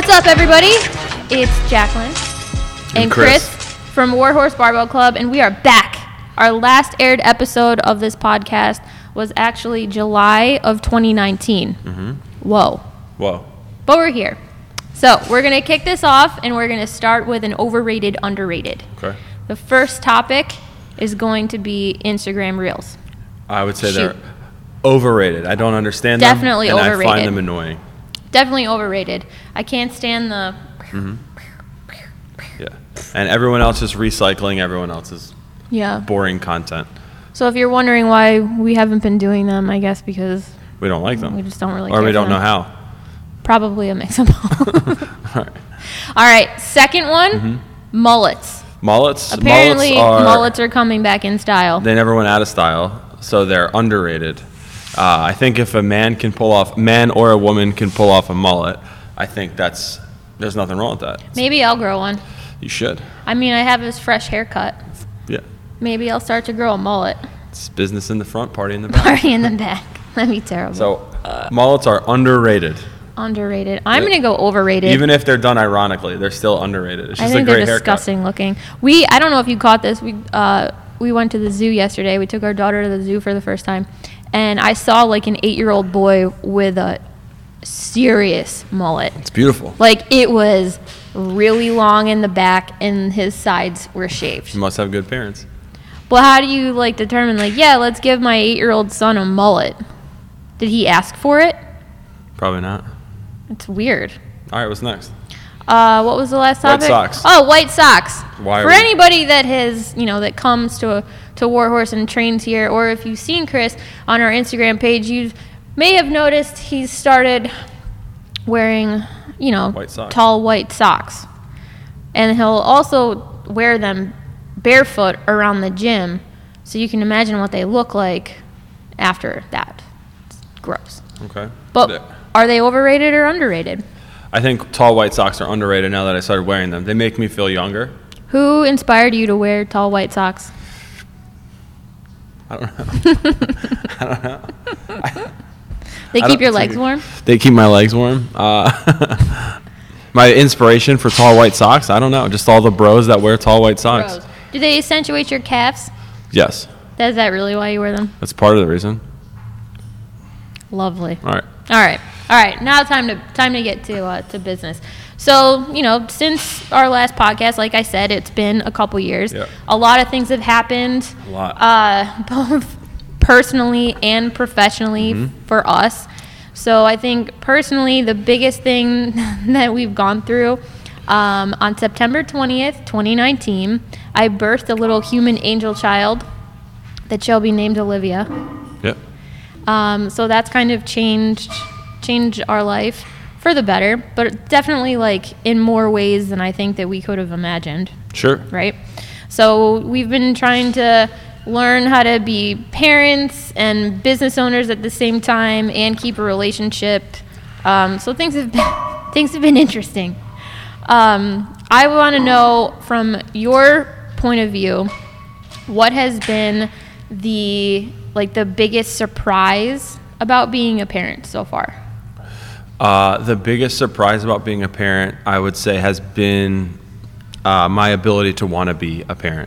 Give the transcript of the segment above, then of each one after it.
What's up, everybody? It's Jacqueline and Chris from Warhorse Barbell Club, and we are back. Our last aired episode of this podcast was actually July of 2019. Mm-hmm. Whoa. But we're here. So we're going to kick this off, and we're going to start with an overrated, underrated. Okay. The first topic is going to be Instagram Reels. I would say they're overrated. I don't understand them. Definitely and overrated. I find them annoying. Definitely overrated. I can't stand the... Mm-hmm. Yeah. And everyone else is recycling everyone else's boring content. So if you're wondering why we haven't been doing them, I guess because... we don't like them. We just don't really care. Or we don't know them. how. Probably a mix of both. All right. Second one, mullets. Mullets? Apparently, mullets are coming back in style. They never went out of style, so they're underrated. I think if a man or a woman can pull off a mullet, I think there's nothing wrong with that. Maybe I'll grow one. You should. I mean, I have this fresh haircut. Yeah. Maybe I'll start to grow a mullet. It's business in the front, party in the back. Party in the back. That'd be terrible. So, mullets are underrated. Underrated. I'm going to go overrated. Even if they're done ironically, they're still underrated. It's just I think a great they're disgusting looking. I don't know if you caught this. We went to the zoo yesterday. We took our daughter to the zoo for the first time. And I saw like an 8-year-old boy with a serious mullet. It's beautiful. Like it was really long in the back and his sides were shaved. You must have good parents. Well, how do you determine let's give my 8-year-old son a mullet? Did he ask for it? Probably not. It's weird. All right, what's next? What was the last topic? White socks. Oh, white socks. Why? For anybody that has, that comes to Warhorse and trains here, or if you've seen Chris on our Instagram page, you may have noticed he's started wearing, white socks. Tall white socks. And he'll also wear them barefoot around the gym, so you can imagine what they look like after that. It's gross. Okay. But are they overrated or underrated? I think tall white socks are underrated now that I started wearing them. They make me feel younger. Who inspired you to wear tall white socks? I don't know. They keep your legs warm? They keep my legs warm. My inspiration for tall white socks, I don't know. Just all the bros that wear tall white socks. Bros. Do they accentuate your calves? Yes. Is that really why you wear them? That's part of the reason. Lovely. All right. Now time to get to business. So, since our last podcast, like I said, it's been a couple years. Yep. A lot of things have happened. A lot. Both personally and professionally for us. So I think personally the biggest thing that we've gone through, on September 20th, 2019, I birthed a little human angel child that shall be named Olivia. Yep. So that's kind of changed our life for the better, but definitely in more ways than I think that we could have imagined. Sure. Right? So we've been trying to learn how to be parents and business owners at the same time and keep a relationship. So things have been interesting. I want to know from your point of view, what has been the biggest surprise about being a parent so far? The biggest surprise about being a parent, I would say, has been my ability to want to be a parent.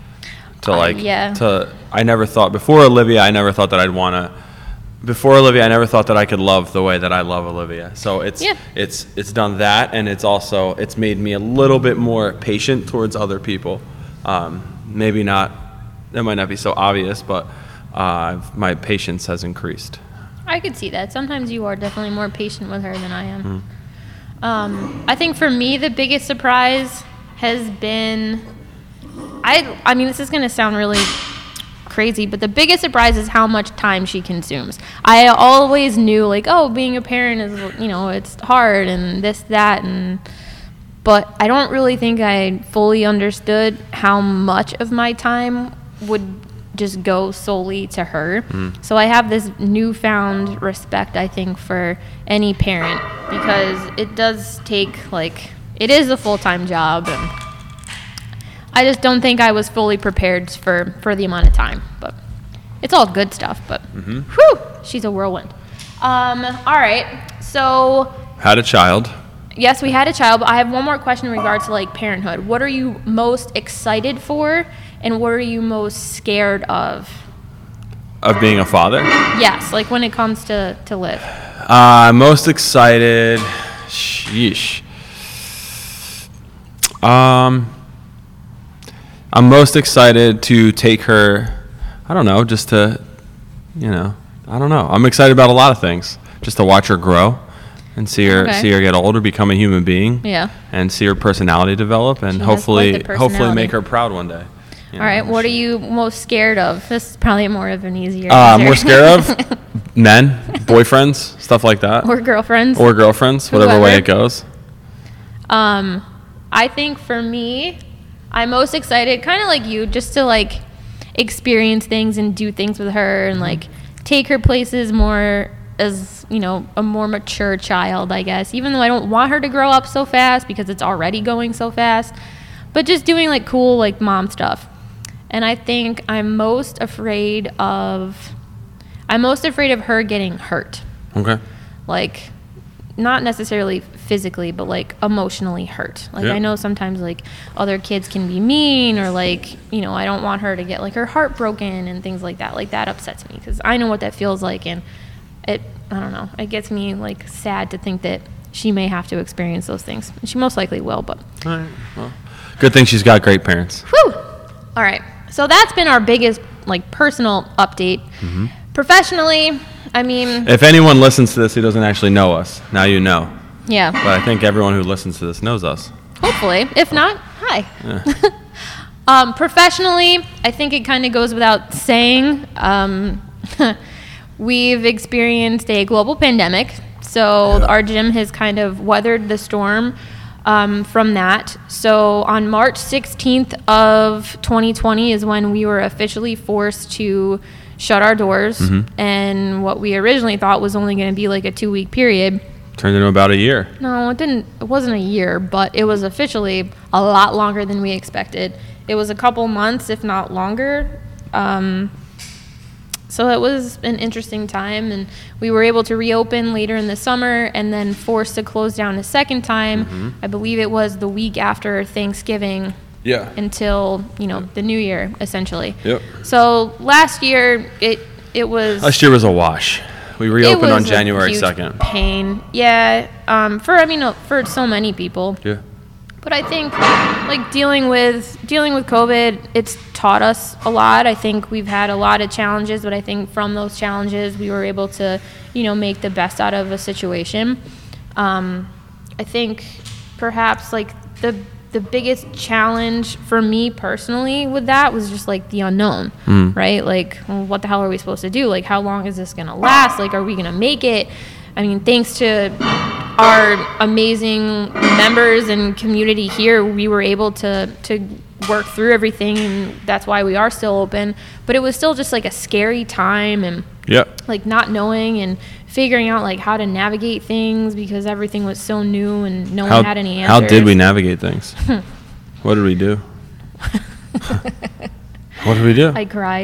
I never thought, before Olivia, I never thought that I never thought that I could love the way that I love Olivia. So it's done that, and it's made me a little bit more patient towards other people. Maybe not, that might not be so obvious, but my patience has increased. I could see that. Sometimes you are definitely more patient with her than I am. I think for me, the biggest surprise has been, I mean, this is going to sound really crazy, but the biggest surprise is how much time she consumes. I always knew, being a parent is, it's hard and this, that, but I don't really think I fully understood how much of my time would just go solely to her. So I have this newfound respect, I think, for any parent, because it does take, it is a full-time job, and I just don't think I was fully prepared for the amount of time. But it's all good stuff, but whew, she's a whirlwind. All right, so... Had a child. yes, we had a child, but I have one more question in regards to like parenthood. What are you most excited for, and what are you most scared of? Of being a father? Yes, like when it comes to Liv. Most excited. Sheesh. I'm most excited to take her. I don't know, just to, I don't know. I'm excited about a lot of things. Just to watch her grow and see her get older, become a human being. Yeah. And see her personality develop, and hopefully make her proud one day. All right. What are you most scared of? This is probably more of an easier. More scared of men, boyfriends, stuff like that, or girlfriends, whatever way it goes. I think for me, I'm most excited, kind of like you, just to like experience things and do things with her and like take her places more as, a more mature child, I guess, even though I don't want her to grow up so fast because it's already going so fast, but just doing like cool, like mom stuff. And I think I'm most afraid of her getting hurt. Okay. Like, not necessarily physically, but like emotionally hurt. Like, I know sometimes like other kids can be mean, or like, I don't want her to get like her heart broken and things like that. Like, that upsets me because I know what that feels like, and I don't know, it gets me like sad to think that she may have to experience those things. She most likely will, but. All right. Well, good thing she's got great parents. Whew. All right. So that's been our biggest like personal update. Mm-hmm. Professionally, I mean, if anyone listens to this who doesn't actually know us, now you know. Yeah. But I think everyone who listens to this knows us. Hopefully. If not, hi. Yeah. Professionally, I think it kind of goes without saying. We've experienced a global pandemic, so our gym has kind of weathered the storm from that. So on March 16th of 2020 is when we were officially forced to shut our doors, and what we originally thought was only going to be like a 2-week period turned into about a year. No, it wasn't a year, but it was officially a lot longer than we expected. It was a couple months, if not longer. So it was an interesting time, and we were able to reopen later in the summer and then forced to close down a second time. I believe it was the week after Thanksgiving. Yeah. Until, the new year, essentially. Yep. So last year, it was... Last year was a wash. We reopened on January 2nd. Pain. Yeah. For so many people. Yeah. But I think, like, dealing with COVID, it's taught us a lot. I think we've had a lot of challenges, but I think from those challenges, we were able to, make the best out of a situation. I think perhaps, like, the biggest challenge for me personally with that was just, like, the unknown, right? Like, well, what the hell are we supposed to do? Like, how long is this going to last? Like, are we going to make it? I mean, thanks to our amazing members and community here, we were able to work through everything, and that's why we are still open. But it was still just like a scary time, and like not knowing and figuring out like how to navigate things because everything was so new and no one had any answers. How did we navigate things? What did we do? What did we do? I cried.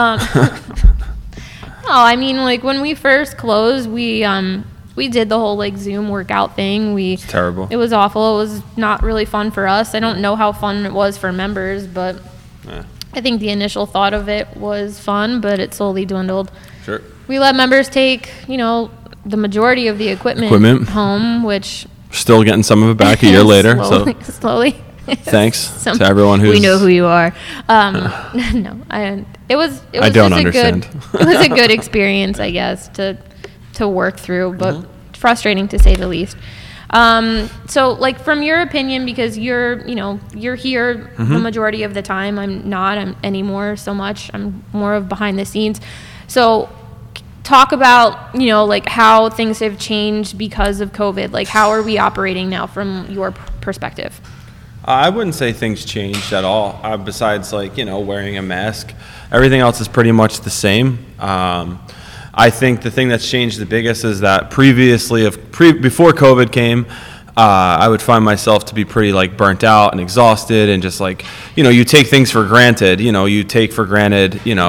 No, I mean, like, when we first closed, we did the whole, like, Zoom workout thing. It's terrible. It was awful. It was not really fun for us. I don't know how fun it was for members, but I think the initial thought of it was fun, but it slowly dwindled. Sure. We let members take, the majority of the equipment home, which... Still getting some of it back a year later. Slowly. Thanks to everyone who's... We know who you are. No, it was I don't understand. It was a good experience, I guess, to work through, but frustrating to say the least. So, like, from your opinion, because you're here the majority of the time. I'm not anymore so much. I'm more of behind the scenes. So, talk about, like, how things have changed because of COVID. Like, how are we operating now from your perspective? I wouldn't say things changed at all, besides, like, wearing a mask. Everything else is pretty much the same. I think the thing that's changed the biggest is that before COVID came, I would find myself to be pretty, like, burnt out and exhausted, and just, like, you take things for granted. You take for granted,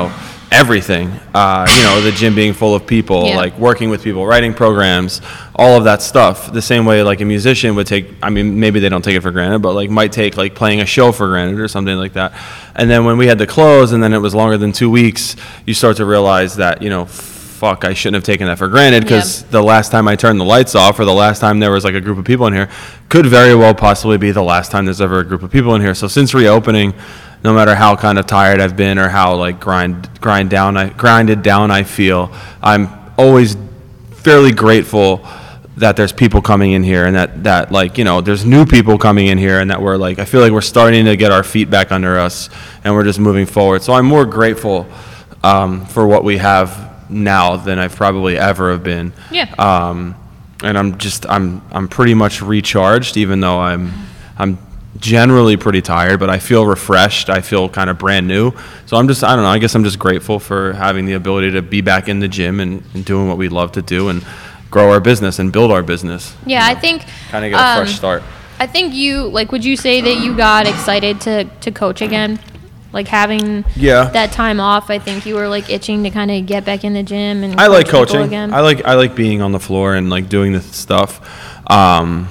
everything, the gym being full of people, like working with people, writing programs, all of that stuff. The same way like a musician would take, maybe they don't take it for granted, but like might take like playing a show for granted or something like that. And then when we had to close and then it was longer than 2 weeks, you start to realize that, fuck, I shouldn't have taken that for granted, because the last time I turned the lights off, or the last time there was like a group of people in here, could very well possibly be the last time there's ever a group of people in here. So since reopening, no matter how kind of tired I've been or how like grinded down I feel, I'm always fairly grateful that there's people coming in here, and that like, there's new people coming in here, and that we're like, I feel like we're starting to get our feet back under us and we're just moving forward. So I'm more grateful for what we have now than I've probably ever have been. And I'm pretty much recharged, even though I'm generally pretty tired, but I feel refreshed. I feel kind of brand new. So I don't know, I guess I'm just grateful for having the ability to be back in the gym and doing what we love to do and grow our business and build our business. I think kind of get a fresh start. I think would you say that you got excited to coach again? Like having that time off, I think you were like itching to kind of get back in the gym and I like coaching again. I like being on the floor and like doing this stuff. I'm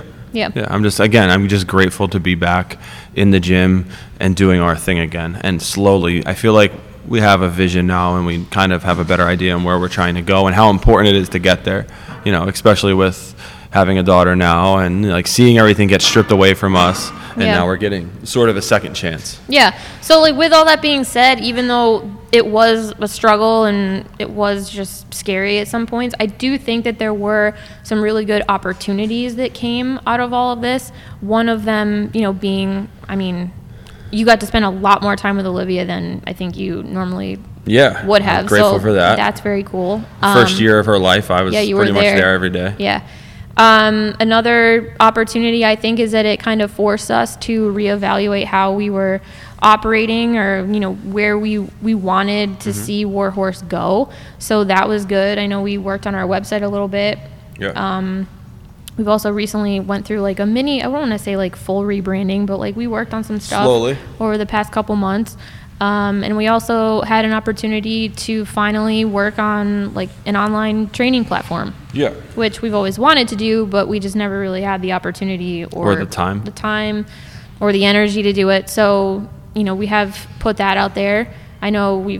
just grateful to be back in the gym and doing our thing again. And slowly, I feel like we have a vision now, and we kind of have a better idea on where we're trying to go and how important it is to get there. Especially with having a daughter now and like seeing everything get stripped away from us, and now we're getting sort of a second chance. So like with all that being said, even though it was a struggle and it was just scary at some points, I do think that there were some really good opportunities that came out of all of this. One of them, being, you got to spend a lot more time with Olivia than I think you normally would have. I'm grateful for that. That's very cool. First year of her life, I was pretty much there every day. Another opportunity, I think, is that it kind of forced us to reevaluate how we were operating, or where we wanted to see Warhorse go. So that was good. I know we worked on our website a little bit. We've also recently went through like a mini, I don't want to say like full rebranding, but like we worked on some stuff slowly over the past couple months. And we also had an opportunity to finally work on like an online training platform. Which we've always wanted to do, but we just never really had the opportunity or the time or the energy to do it. So, we have put that out there. I know we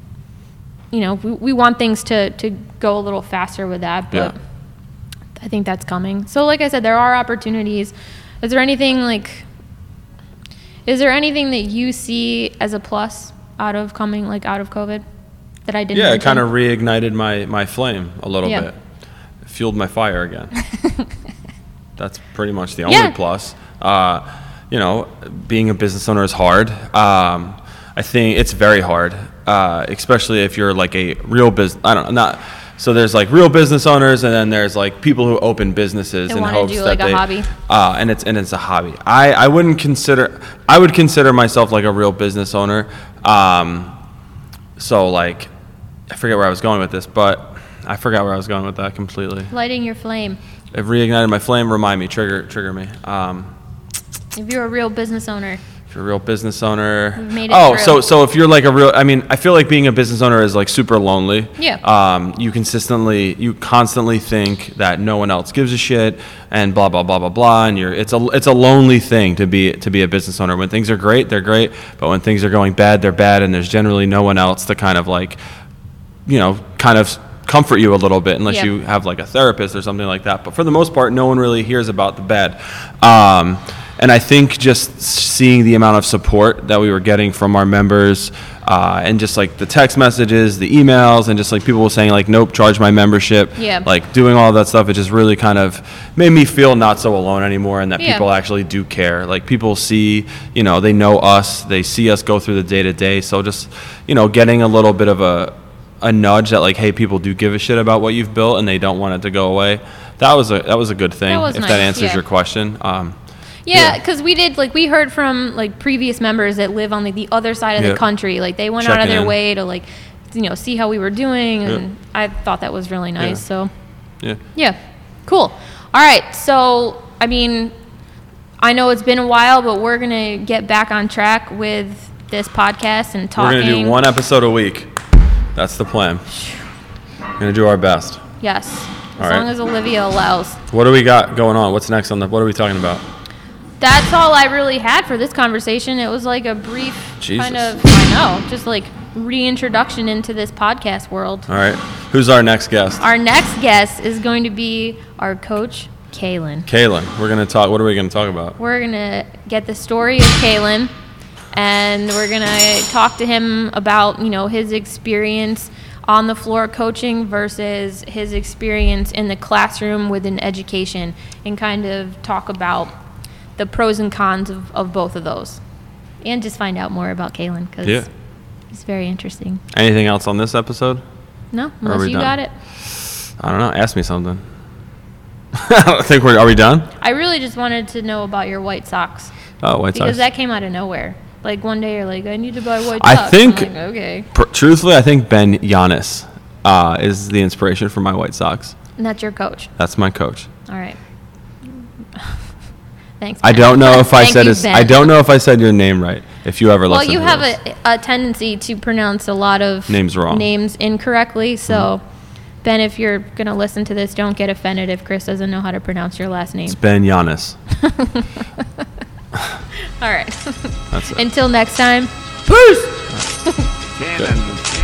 want things to go a little faster with that, but I think that's coming. So like I said, there are opportunities. Is there anything that you see as a plus out of COVID that I didn't mention? It kind of reignited my flame a little bit. It fueled my fire again. That's pretty much the only plus. Being a business owner is hard. I think it's very hard, especially if you're like a real business. So there's like real business owners, and then there's like people who open businesses in hopes that a hobby. And it's a hobby. I would consider myself like a real business owner. So like, I forget where I was going with this, but I forgot where I was going with that completely. Lighting your flame. It reignited my flame. Remind me, trigger me. If you're a real business owner. If you're a real business owner. We've made it through. So if you're like I feel like being a business owner is like super lonely. You constantly think that no one else gives a shit and blah blah blah blah blah, and it's a lonely thing to be a business owner. When things are great, they're great, but when things are going bad, they're bad, and there's generally no one else to kind of like, kind of comfort you a little bit, unless you have like a therapist or something like that. But for the most part, no one really hears about the bad. And I think just seeing the amount of support that we were getting from our members, and just like the text messages, the emails, and just like people saying like, nope, charge my membership. Like doing all that stuff, it just really kind of made me feel not so alone anymore, and that people actually do care. Like people see, they know us, they see us go through the day to day. So just, getting a little bit of a nudge that like, hey, people do give a shit about what you've built and they don't want it to go away. That was a good thing. If nice. That answers your question. Because we heard from like previous members that live on the other side of the country. Like they went out of their way to like, see how we were doing, and I thought that was really nice. So cool. All right. So I know it's been a while, but we're gonna get back on track with this podcast and talking. We're gonna do one episode a week. That's the plan. We're going to do our best. Yes. As long as Olivia allows. What do we got going on? What's next on what are we talking about? That's all I really had for this conversation. It was like a brief kind of, just like reintroduction into this podcast world. All right. Who's our next guest? Our next guest is going to be our coach, Kalen. We're going to talk. What are we going to talk about? We're going to get the story of Kalen, and we're going to talk to him about, his experience on the floor coaching versus his experience in the classroom within education, and kind of talk about the pros and cons of both of those, and just find out more about Kalen, because he's very interesting. Anything else on this episode? No, unless you got it. I don't know. Ask me something. I think are we done? I really just wanted to know about your White Sox. Oh, White Sox. Because that came out of nowhere. Like one day you're like, I need to buy White Sox. I think, I'm like, okay. Truthfully, I think Ben Giannis is the inspiration for my White Sox. And that's your coach? That's my coach. All right. Thanks, Ben. I don't know if I don't know if I said your name right. If you ever listen to this. Well, you have a tendency to pronounce a lot of names incorrectly. So, Ben, if you're going to listen to this, don't get offended if Chris doesn't know how to pronounce your last name. It's Ben Giannis. All right. That's it. Until next time. Peace.